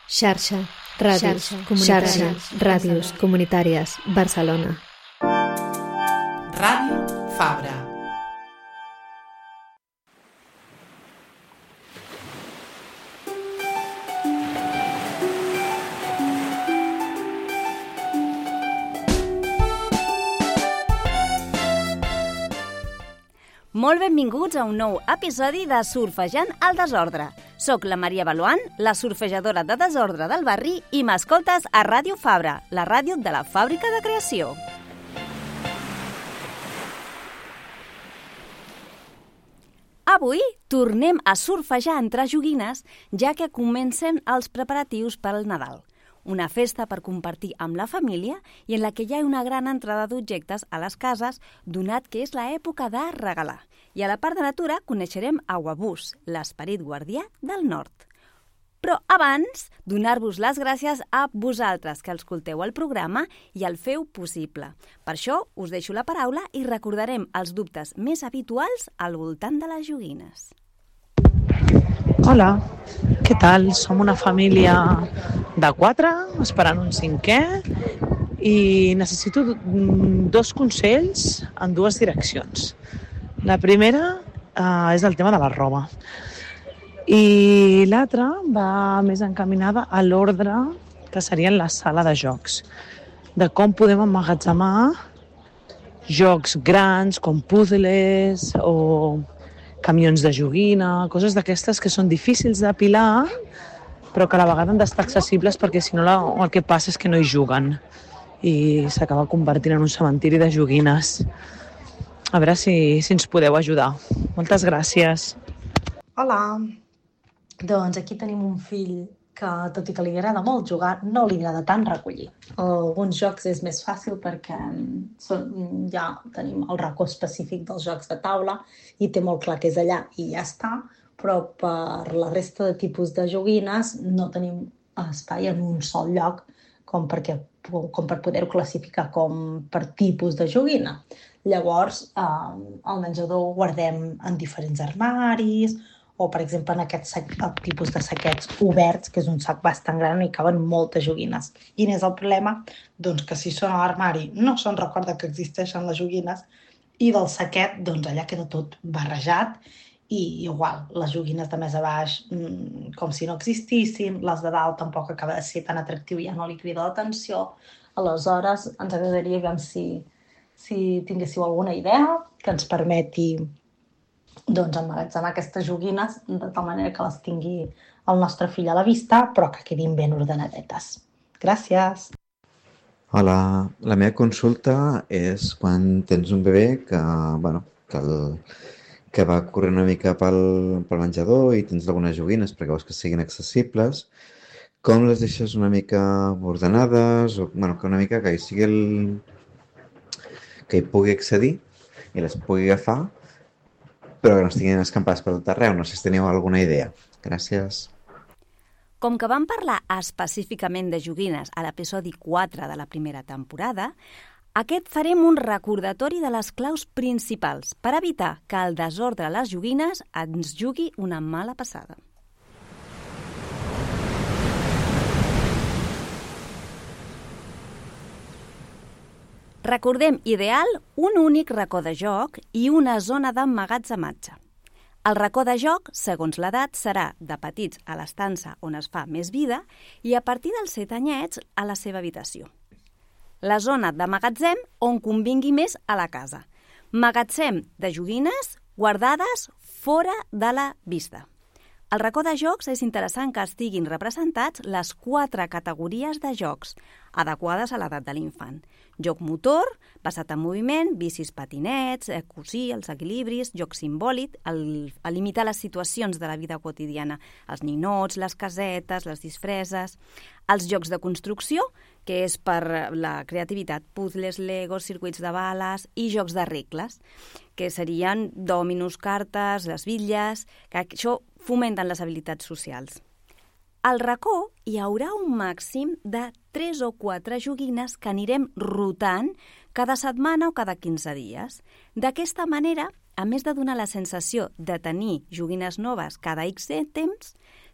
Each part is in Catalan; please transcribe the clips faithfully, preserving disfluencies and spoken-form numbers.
Xarxa, ràdios, xarxa, ràdios comunitàries, Barcelona. Ràdio Fabra. Molt benvinguts a un nou episodi de Surfejant el desordre. Soc la Maria Baluant, la surfejadora de desordre del barri, i m'escoltes a Ràdio Fabra, la ràdio de la Fàbrica de Creació. Avui tornem a surfejar entre joguines, ja que comencen els preparatius per al Nadal. Una festa per compartir amb la família i en la que hi ha una gran entrada d'objectes a les cases, donat que és l'època de regalar. I a la part de natura coneixerem Aguabús, l'esperit guardià del nord. Però abans, donar-vos les gràcies a vosaltres que escolteu el programa i el feu possible. Per això us deixo la paraula i recordarem els dubtes més habituals al voltant de les joguines. Hola, què tal? Som una família de quatre, esperant un cinquè, i necessito dos consells en dues direccions. La primera eh, és el tema de la roba, i l'altra va més encaminada a l'ordre que seria en la sala de jocs, de com podem emmagatzemar jocs grans com puzles o camions de joguina, coses d'aquestes que són difícils d'apilar, però que a la vegada han d'estar accessibles perquè si no la, el que passa és que no hi juguen i s'acaba convertint en un cementiri de joguines. A veure si, si ens podeu ajudar. Moltes gràcies. Hola, doncs aquí tenim un fill que, tot i que li agrada molt jugar, no li agrada tant recollir. Alguns jocs és més fàcil perquè són, ja tenim el racó específic dels jocs de taula i té molt clar que és allà i ja està, però per la resta de tipus de joguines no tenim espai en un sol lloc com, perquè, com per poder-ho classificar com per tipus de joguina. Llavors, eh, al menjador ho guardem en diferents armaris, o, per exemple, en aquest sac, el tipus de saquets oberts, que és un sac bastant gran i caben moltes joguines. Quin és el problema? Doncs que si són a l'armari no se'n recorda que existeixen les joguines i del saquet, doncs allà queda tot barrejat i igual, les joguines de més a baix mmm, com si no existissin, les de dalt tampoc acaba de ser tan atractiu, ja no li crida l'atenció. Aleshores, ens agradaria veure si, si tinguéssiu alguna idea que ens permeti doncs emmagatzemar aquestes joguines de tal manera que les tingui el nostre fill a la vista, però que quedin ben ordenadetes. Gràcies! Hola, la meva consulta és quan tens un bebè que, bueno, que, el, que va corrent una mica pel, pel menjador i tens algunes joguines perquè vols que siguin accessibles, com les deixes una mica ordenades, o bueno, que una mica que hi sigui el... que hi pugui accedir i les pugui agafar, però que no estiguin escampades per tot arreu. No sé si teniu alguna idea. Gràcies. Com que vam parlar específicament de joguines a l'episodi quatre de la primera temporada, aquest farem un recordatori de les claus principals per evitar que el desordre a les joguines ens jugui una mala passada. Recordem ideal un únic racó de joc i una zona d'emmagatzematge. El racó de joc, segons l'edat, serà de petits a l'estança on es fa més vida i a partir dels set anyets a la seva habitació. La zona de magatzem on convingui més a la casa. Magatzem de joguines guardades fora de la vista. Al racó de jocs és interessant que estiguin representats les quatre categories de jocs adequades a l'edat de l'infant. Joc motor, basat en moviment, bicis, patinets, cosir, els equilibris, joc simbòlic, el, el limitar les situacions de la vida quotidiana, els ninots, les casetes, les disfresses, els jocs de construcció, que és per la creativitat, puzzles, legos, circuits de bales i jocs de regles, que serien dòminos, cartes, les bitlles, que això fomenten les habilitats socials. Al racó hi haurà un màxim de tres o quatre joguines que anirem rotant cada setmana o cada quinze dies. D'aquesta manera, a més de donar la sensació de tenir joguines noves cada X temps,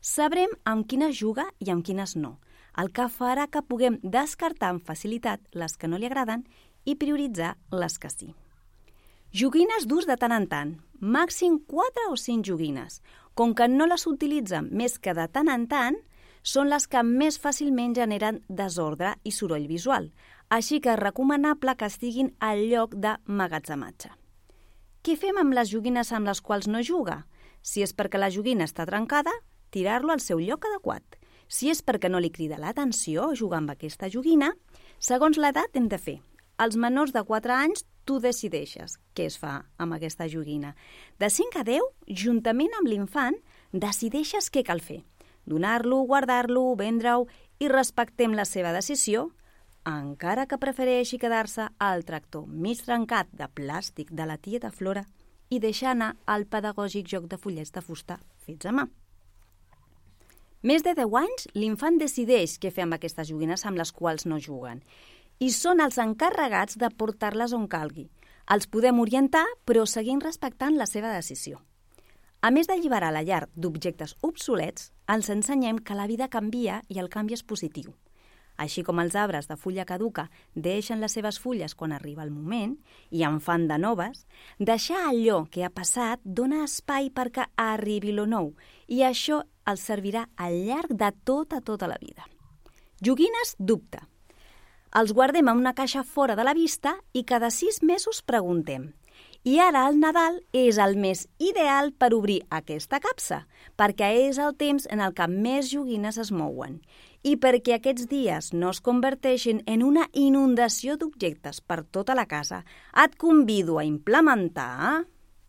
sabrem amb quines juga i amb quines no, el que farà que puguem descartar amb facilitat les que no li agraden i prioritzar les que sí. Joguines d'ús de tant en tant, màxim quatre o cinc joguines. Com que no les utilitzen més que de tant en tant, són les que més fàcilment generen desordre i soroll visual, així que és recomanable que estiguin al lloc de magatzematge. Què fem amb les joguines amb les quals no juga? Si és perquè la joguina està trencada, tirar-lo al seu lloc adequat. Si és perquè no li crida l'atenció jugar amb aquesta joguina, segons l'edat hem de fer. Els menors de quatre anys tu decideixes què es fa amb aquesta joguina. De cinc a deu, juntament amb l'infant, decideixes què cal fer. Donar-lo, guardar-lo, vendre-ho i respectem la seva decisió, encara que prefereixi quedar-se al tractor mig trencat de plàstic de la tieta Flora i deixar anar al pedagògic joc de fullets de fusta fets a mà. Més de deu anys, l'infant decideix què fer amb aquestes joguines amb les quals no juguen i són els encarregats de portar-les on calgui. Els podem orientar, però seguint respectant la seva decisió. A més d'alliberar la llar d'objectes obsolets, els ensenyem que la vida canvia i el canvi és positiu. Així com els arbres de fulla caduca deixen les seves fulles quan arriba el moment i en fan de noves, deixar allò que ha passat dona espai perquè arribi lo nou i això els servirà al llarg de tota, tota la vida. Joguines dubte. Els guardem en una caixa fora de la vista i cada sis mesos preguntem. I ara el Nadal és el mes ideal per obrir aquesta capsa, perquè és el temps en el que més joguines es mouen. I perquè aquests dies no es converteixin en una inundació d'objectes per tota la casa, et convido a implementar...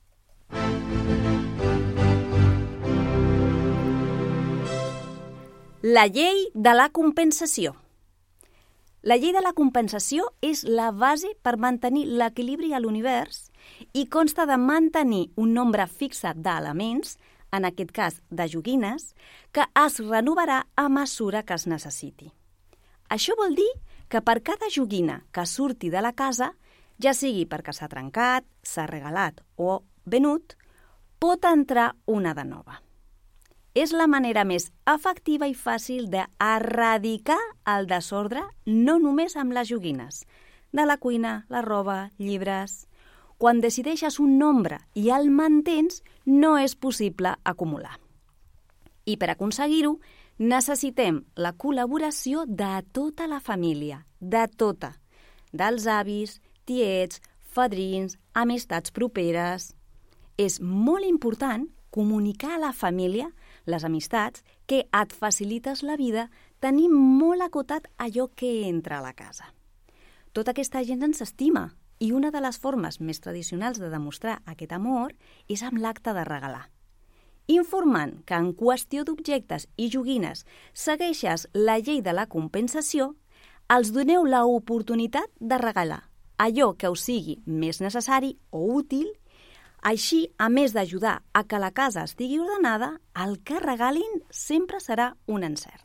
la llei de la compensació. La llei de la compensació és la base per mantenir l'equilibri a l'univers i consta de mantenir un nombre fixe d'elements, en aquest cas de joguines, que es renovarà a mesura que es necessiti. Això vol dir que per cada joguina que surti de la casa, ja sigui perquè s'ha trencat, s'ha regalat o venut, pot entrar una de nova. És la manera més efectiva i fàcil d'erradicar el desordre, no només amb les joguines, de la cuina, la roba, llibres... Quan decideixes un nombre i el mantens, no és possible acumular. I per aconseguir-ho, necessitem la col·laboració de tota la família, de tota, dels avis, tiets, fadrins, amistats properes. És molt important comunicar a la família, les amistats, que et facilites la vida tenint molt acotat allò que entra a la casa. Tota aquesta gent ens estima, i una de les formes més tradicionals de demostrar aquest amor és amb l'acte de regalar. Informant que en qüestió d'objectes i joguines segueixes la llei de la compensació, els doneu l'oportunitat de regalar allò que us sigui més necessari o útil. Així, a més d'ajudar a que la casa estigui ordenada, el que regalin sempre serà un encert.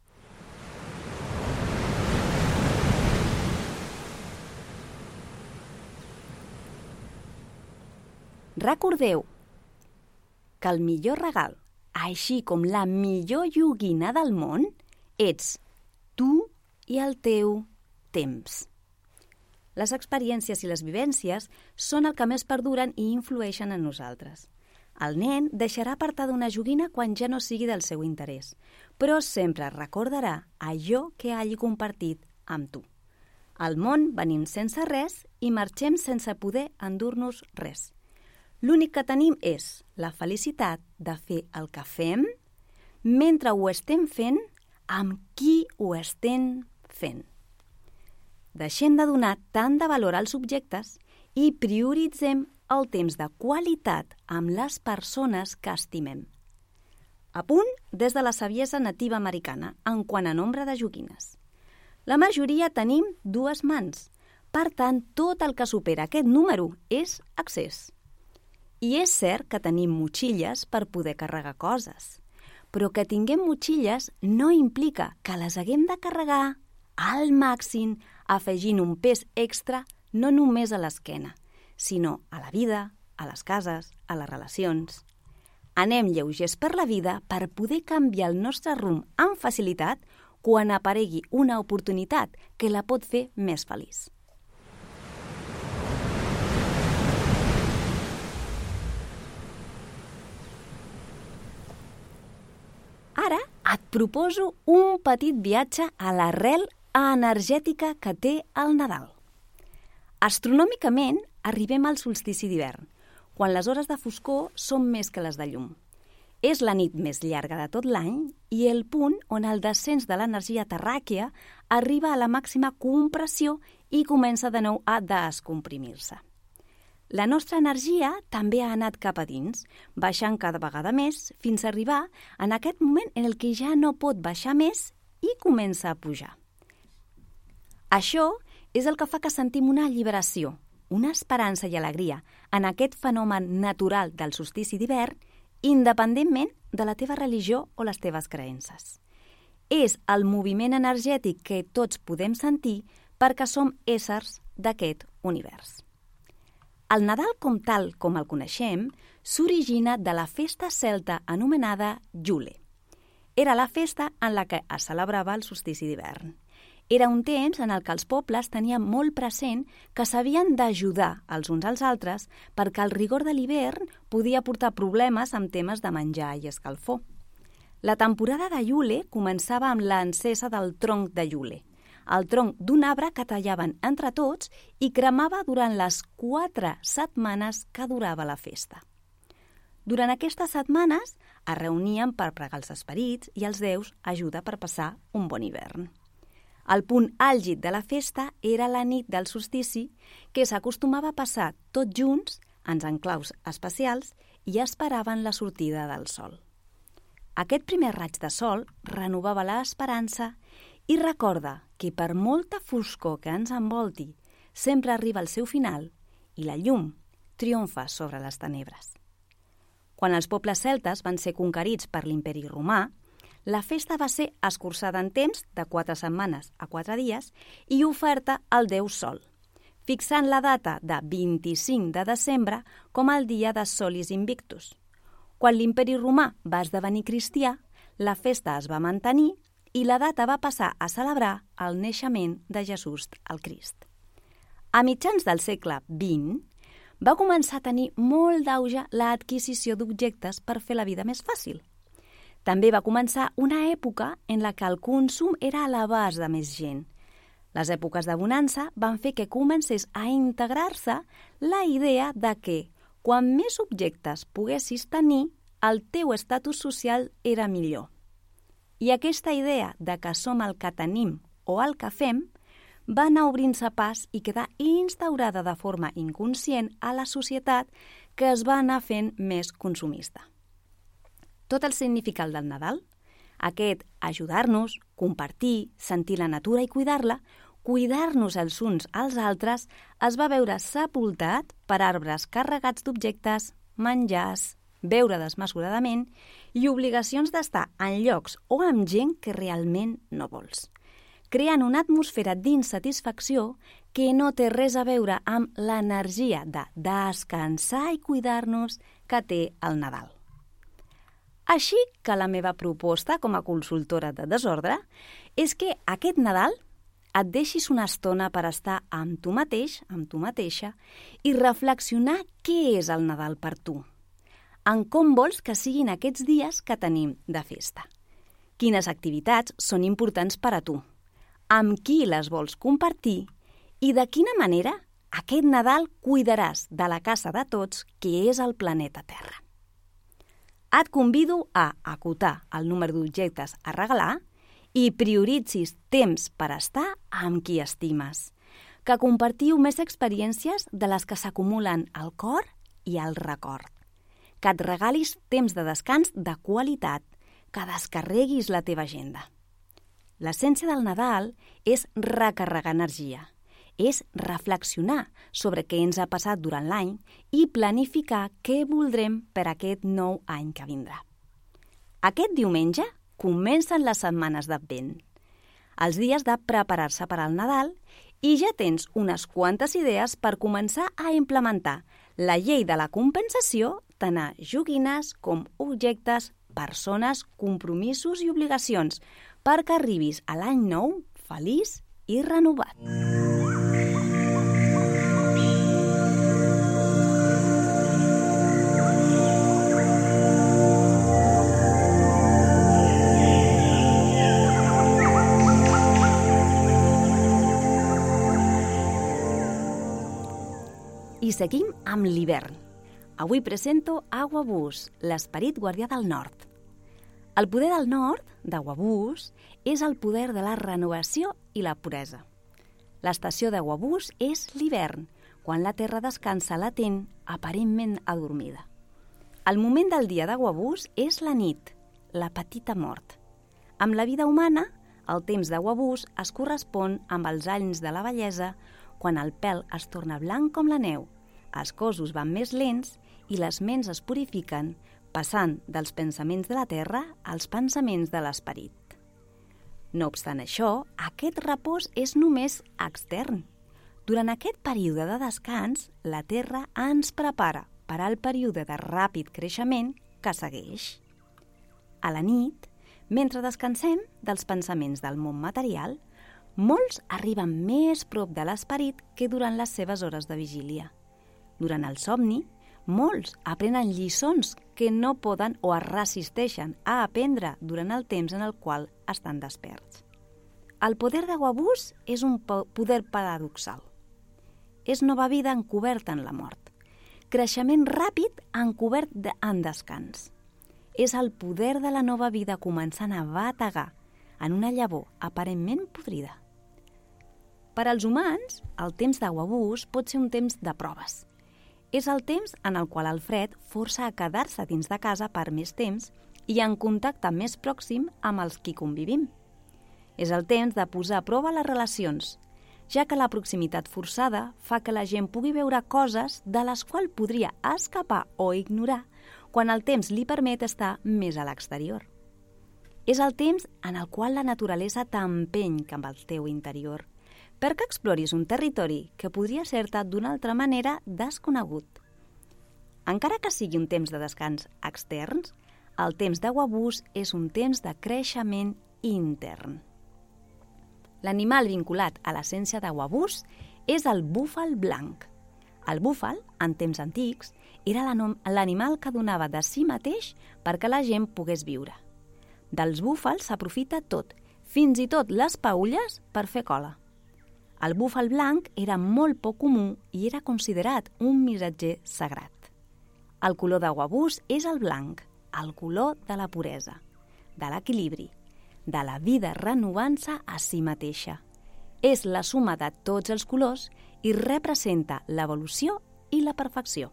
Recordeu que el millor regal, així com la millor joguina del món, ets tu i el teu temps. Les experiències i les vivències són el que més perduren i influeixen en nosaltres. El nen deixarà apartada una joguina quan ja no sigui del seu interès, però sempre recordarà allò que hagi compartit amb tu. Al món venim sense res i marxem sense poder endur-nos res. L'únic que tenim és la felicitat de fer el que fem mentre ho estem fent amb qui ho estem fent. Deixem de donar tant de valor als objectes i prioritzem el temps de qualitat amb les persones que estimem. A punt des de la saviesa nativa americana en quant a nombre de joguines. La majoria tenim dues mans, per tant, tot el que supera aquest número és excés. I és cert que tenim motxilles per poder carregar coses, però que tinguem motxilles no implica que les haguem de carregar al màxim afegint un pes extra no només a l'esquena, sinó a la vida, a les cases, a les relacions. Anem lleugers per la vida per poder canviar el nostre rumb amb facilitat quan aparegui una oportunitat que la pot fer més feliç. Ara et proposo un petit viatge a l'arrel energètica que té el Nadal. Astronòmicament, arribem al solstici d'hivern, quan les hores de foscor són més que les de llum. És la nit més llarga de tot l'any i el punt on el descens de l'energia terràquea arriba a la màxima compressió i comença de nou a descomprimir-se. La nostra energia també ha anat cap a dins, baixant cada vegada més fins a arribar en aquest moment en el que ja no pot baixar més i comença a pujar. Això és el que fa que sentim una alliberació, una esperança i alegria en aquest fenomen natural del solstici d'hivern, independentment de la teva religió o les teves creences. És el moviment energètic que tots podem sentir perquè som éssers d'aquest univers. El Nadal, com tal com el coneixem, s'origina de la festa celta anomenada Yule. Era la festa en la que es celebrava el solstici d'hivern. Era un temps en el que els pobles tenien molt present que s'havien d'ajudar els uns als altres perquè el rigor de l'hivern podia portar problemes amb temes de menjar i escalfor. La temporada de Yule començava amb l'encesa del tronc de Yule, el tronc d'un arbre que tallaven entre tots i cremava durant les quatre setmanes que durava la festa. Durant aquestes setmanes es reunien per pregar els esperits i els déus ajuda per passar un bon hivern. El punt àlgid de la festa era la nit del solstici, que s'acostumava a passar tots junts, en enclaus especials, i esperaven la sortida del sol. Aquest primer raig de sol renovava l'esperança i recorda que per molta foscor que ens envolti, sempre arriba al seu final i la llum triomfa sobre les tenebres. Quan els pobles celtes van ser conquerits per l'imperi romà, la festa va ser escurçada en temps de quatre setmanes a quatre dies i oferta al déu Sol, fixant la data de vint-i-cinc de desembre com el dia de Solis Invictus. Quan l'imperi romà va esdevenir cristià, la festa es va mantenir i la data va passar a celebrar el naixement de Jesús el Crist. A mitjans del segle vint, va començar a tenir molt d'auge l'adquisició d'objectes per fer la vida més fàcil. També va començar una època en la que el consum era a l'abast de més gent. Les èpoques de bonança van fer que comencés a integrar-se la idea de que, quan més objectes poguessis tenir, el teu estatus social era millor. I aquesta idea de que som el que tenim o el que fem va anar obrint-se pas i quedar instaurada de forma inconscient a la societat que es va anar fent més consumista. Tot el significat del Nadal, aquest ajudar-nos, compartir, sentir la natura i cuidar-la, cuidar-nos els uns als altres, es va veure sepultat per arbres carregats d'objectes, menjars, beure desmesuradament i obligacions d'estar en llocs o amb gent que realment no vols, creant una atmosfera d'insatisfacció que no té res a veure amb l'energia de descansar i cuidar-nos que té el Nadal. Així que la meva proposta com a consultora de desordre és que aquest Nadal et deixis una estona per estar amb tu mateix, amb tu mateixa, i reflexionar què és el Nadal per tu, en com vols que siguin aquests dies que tenim de festa. Quines activitats són importants per a tu, amb qui les vols compartir i de quina manera aquest Nadal cuidaràs de la casa de tots, que és el planeta Terra. Et convido a acotar el número d'objectes a regalar i prioritzis temps per estar amb qui estimes, que compartiu més experiències de les que s'acumulen al cor i al record, que et regalis temps de descans de qualitat, que descarreguis la teva agenda. L'essència del Nadal és recarregar energia, és reflexionar sobre què ens ha passat durant l'any i planificar què voldrem per aquest nou any que vindrà. Aquest diumenge comencen les setmanes d'Advent, els dies de preparar-se per al Nadal, i ja tens unes quantes idees per començar a implementar la llei de la compensació gestionar joguines com objectes, persones, compromisos i obligacions, perquè arribis a l'any nou feliç i renovat. I seguim amb l'hivern. Avui presento Aguabús, l'esperit guardià del nord. El poder del nord, d'Aguabús, és el poder de la renovació i la puresa. L'estació d'Aguabús és l'hivern, quan la terra descansa latent, aparentment adormida. El moment del dia d'Aguabús és la nit, la petita mort. Amb la vida humana, el temps d'Aguabús es correspon amb els anys de la vellesa, quan el pèl es torna blanc com la neu, els cossos van més lents i les ments es purifiquen, passant dels pensaments de la terra als pensaments de l'esperit. No obstant això, aquest repòs és només extern. Durant aquest període de descans, la terra ens prepara per al període de ràpid creixement que segueix. A la nit, mentre descansem dels pensaments del món material, molts arriben més prop de l'esperit que durant les seves hores de vigília. Durant el somni, molts aprenen lliçons que no poden o es resisteixen a aprendre durant el temps en el qual estan desperts. El poder d'Aguabús és un poder paradoxal. És nova vida encoberta en la mort. Creixement ràpid encobert en descans. És el poder de la nova vida començant a bategar en una llavor aparentment podrida. Per als humans, el temps d'Aguabús pot ser un temps de proves. És el temps en el qual el fred força a quedar-se dins de casa per més temps i en contacte més pròxim amb els qui convivim. És el temps de posar a prova les relacions, ja que la proximitat forçada fa que la gent pugui veure coses de les quals podria escapar o ignorar quan el temps li permet estar més a l'exterior. És el temps en el qual la naturalesa t'empeny cap al teu interior, perquè exploris un territori que podria ser-te d'una altra manera desconegut. Encara que sigui un temps de descans externs, el temps d'Aguabús és un temps de creixement intern. L'animal vinculat a l'essència d'Aguabús és el búfal blanc. El búfal, en temps antics, era l'animal que donava de si mateix perquè la gent pogués viure. Dels búfals s'aprofita tot, fins i tot les paulles per fer cola. El búfal blanc era molt poc comú i era considerat un missatger sagrat. El color d'Aguabús és el blanc, el color de la puresa, de l'equilibri, de la vida renovant-se a si mateixa. És la suma de tots els colors i representa l'evolució i la perfecció.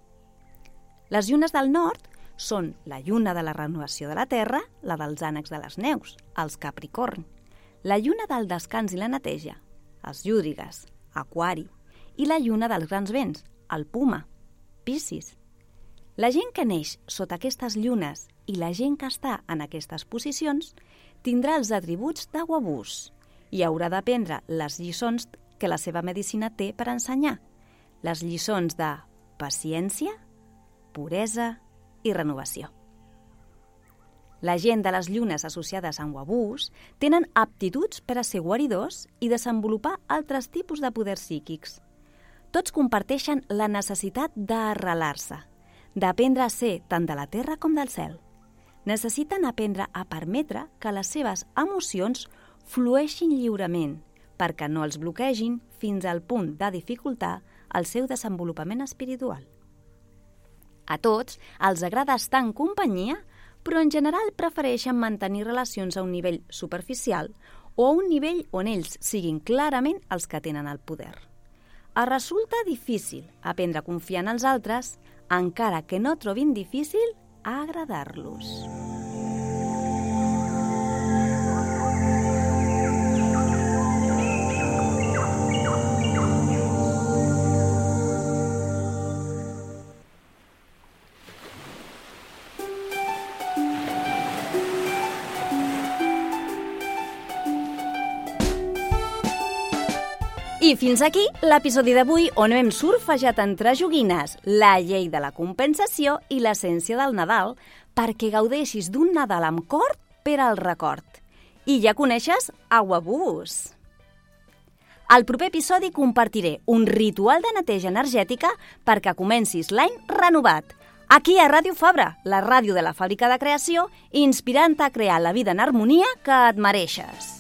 Les llunes del nord són la lluna de la renovació de la terra, la dels ànecs de les neus, els Capricorn, la lluna del descans i la neteja, els llúdrigues, Aquari, i la lluna dels grans vents, el Puma, Piscis. La gent que neix sota aquestes llunes i la gent que està en aquestes posicions tindrà els atributs d'Aguabús i haurà d'aprendre les lliçons que la seva medicina té per ensenyar, les lliçons de paciència, puresa i renovació. La gent de les llunes associades amb Aguabús tenen aptituds per a ser guaridors i desenvolupar altres tipus de poders psíquics. Tots comparteixen la necessitat d'arrelar-se, d'aprendre a ser tant de la terra com del cel. Necessiten aprendre a permetre que les seves emocions flueixin lliurement, perquè no els bloquegin fins al punt de dificultar el seu desenvolupament espiritual. A tots els agrada estar en companyia, però en general prefereixen mantenir relacions a un nivell superficial o a un nivell on ells siguin clarament els que tenen el poder. Es resulta difícil aprendre a confiar en els altres, encara que no trobin difícil agradar-los. I fins aquí l'episodi d'avui on hem surfejat entre joguines la llei de la compensació i l'essència del Nadal perquè gaudeixis d'un Nadal amb cor per al record. I ja coneixes Aguabús. Al proper episodi compartiré un ritual de neteja energètica perquè comencis l'any renovat. Aquí a Ràdio Fabra, la ràdio de la fàbrica de creació, inspirant a crear la vida en harmonia que et mereixes.